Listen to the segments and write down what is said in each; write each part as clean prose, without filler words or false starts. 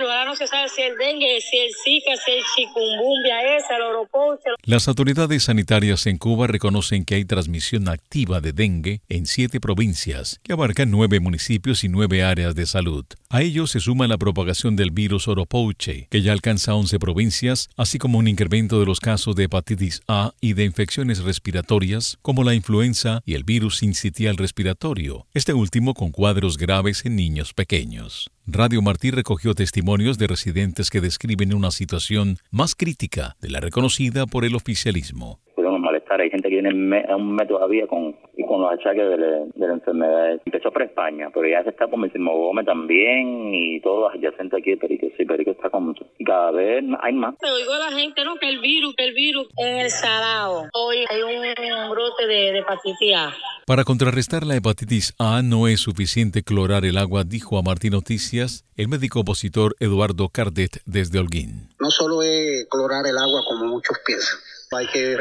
Ahora no se sabe si el dengue, si el zika, si el chikungunya, el oropoche. Las autoridades sanitarias en Cuba reconocen que hay transmisión activa de dengue en 7 provincias, que abarcan 9 municipios y 9 áreas de salud. A ello se suma la propagación del virus oropoche, que ya alcanza 11 provincias, así como un incremento de los casos de hepatitis A y de infecciones respiratorias, como la influenza y el virus sincitial respiratorio, este último con cuadros graves en niños pequeños. Radio Martí recogió testimonios de residentes que describen una situación más crítica de la reconocida por el oficialismo. Podemos malestar, hay gente que tiene un mes todavía con los achaques de la enfermedad. Empezó por España, pero ya se está con Gómez también y todos los adyacentes aquí de Perico. Sí, Perico está con mucho. Y cada vez hay más. Te oigo a la gente, ¿no? Que el virus en el Salado. Hoy hay un brote de hepatitis A. Para contrarrestar la hepatitis A no es suficiente clorar el agua, dijo a Martí Noticias el médico opositor Eduardo Cardet desde Holguín. No solo es clorar el agua como muchos piensan. Hay que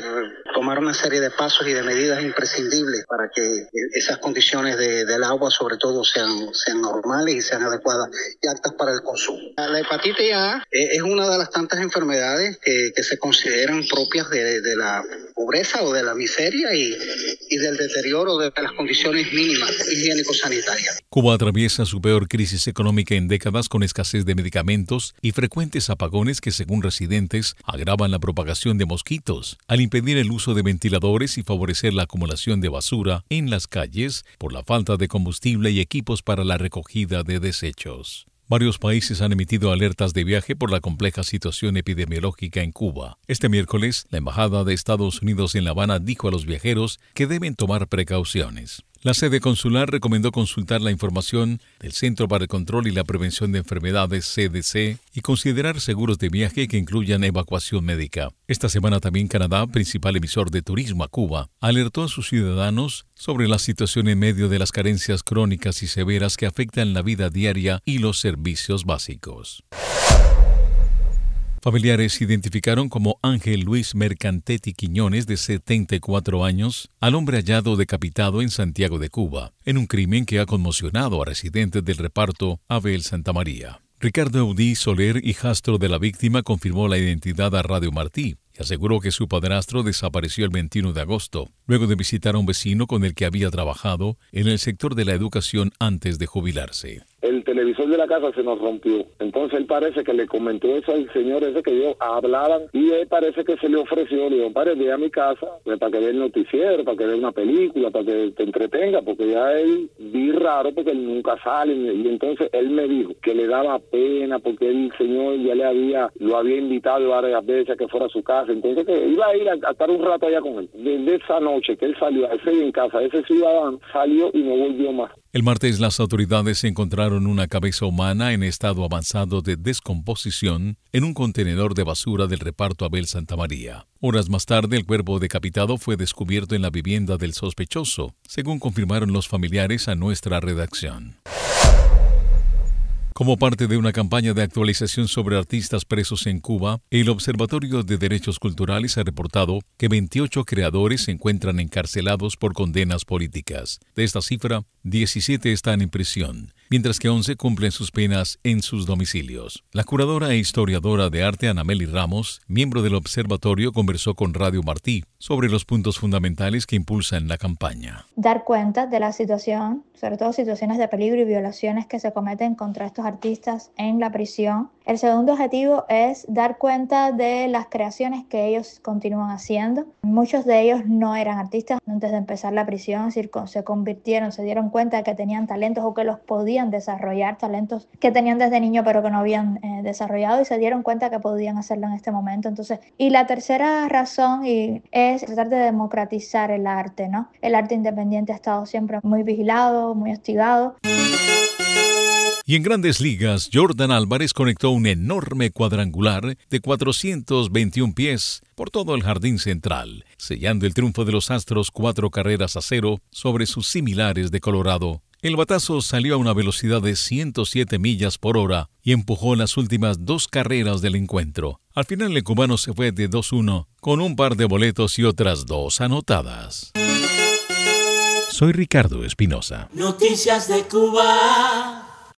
tomar una serie de pasos y de medidas imprescindibles para que esas condiciones del agua, sobre todo, sean normales y sean adecuadas y aptas para el consumo. La hepatitis A es una de las tantas enfermedades que se consideran propias de la pobreza o de la miseria y del deterioro de las condiciones mínimas higiénico-sanitarias. Cuba atraviesa su peor crisis económica en décadas con escasez de medicamentos y frecuentes apagones que, según residentes, agravan la propagación de mosquitos, al impedir el uso de ventiladores y favorecer la acumulación de basura en las calles por la falta de combustible y equipos para la recogida de desechos. Varios países han emitido alertas de viaje por la compleja situación epidemiológica en Cuba. Este miércoles, la Embajada de Estados Unidos en La Habana dijo a los viajeros que deben tomar precauciones. La sede consular recomendó consultar la información del Centro para el Control y la Prevención de Enfermedades, CDC, y considerar seguros de viaje que incluyan evacuación médica. Esta semana también Canadá, principal emisor de turismo a Cuba, alertó a sus ciudadanos sobre la situación en medio de las carencias crónicas y severas que afectan la vida diaria y los servicios básicos. Familiares identificaron como Ángel Luis Mercantetti Quiñones, de 74 años, al hombre hallado decapitado en Santiago de Cuba, en un crimen que ha conmocionado a residentes del reparto Abel Santamaría. Ricardo Eudí Soler, hijastro de la víctima, confirmó la identidad a Radio Martí y aseguró que su padrastro desapareció el 21 de agosto, luego de visitar a un vecino con el que había trabajado en el sector de la educación antes de jubilarse. El televisor de la casa se nos rompió. Entonces él parece que le comentó eso al señor ese que ellos hablaban y él parece que se le ofreció. Le dijo, padre, ve a mi casa para que vea el noticiero, para que vea una película, para que te entretenga, porque ya él vi raro porque él nunca sale. Y entonces él me dijo que le daba pena porque el señor ya lo había invitado varias veces a que fuera a su casa. Entonces que iba a ir a estar un rato allá con él. Desde esa noche que él salió a ese en casa, ese ciudadano salió y no volvió más. El martes las autoridades encontraron una cabeza humana en estado avanzado de descomposición en un contenedor de basura del reparto Abel Santamaría. Horas más tarde, el cuerpo decapitado fue descubierto en la vivienda del sospechoso, según confirmaron los familiares a nuestra redacción. Como parte de una campaña de actualización sobre artistas presos en Cuba, el Observatorio de Derechos Culturales ha reportado que 28 creadores se encuentran encarcelados por condenas políticas. De esta cifra, 17 están en prisión, mientras que 11 cumplen sus penas en sus domicilios. La curadora e historiadora de arte Anameli Ramos, miembro del observatorio, conversó con Radio Martí sobre los puntos fundamentales que impulsan la campaña. Dar cuenta de la situación, sobre todo situaciones de peligro y violaciones que se cometen contra estos artistas en la prisión. El segundo objetivo es dar cuenta de las creaciones que ellos continúan haciendo. Muchos de ellos no eran artistas antes de empezar la prisión, es decir, se dieron cuenta de que tenían talentos o que los podían desarrollar, talentos que tenían desde niño pero que no habían desarrollado, y se dieron cuenta que podían hacerlo en este momento. Entonces, y la tercera razón es tratar de democratizar el arte, ¿no? El arte independiente ha estado siempre muy vigilado, muy hostigado. Y en Grandes Ligas, Jordan Álvarez conectó un enorme cuadrangular de 421 pies por todo el jardín central, sellando el triunfo de los Astros 4-0 sobre sus similares de Colorado. El batazo salió a una velocidad de 107 millas por hora y empujó las últimas 2 carreras del encuentro. Al final el cubano se fue de 2-1 con un par de boletos y otras 2 anotadas. Soy Ricardo Espinosa. Noticias de Cuba.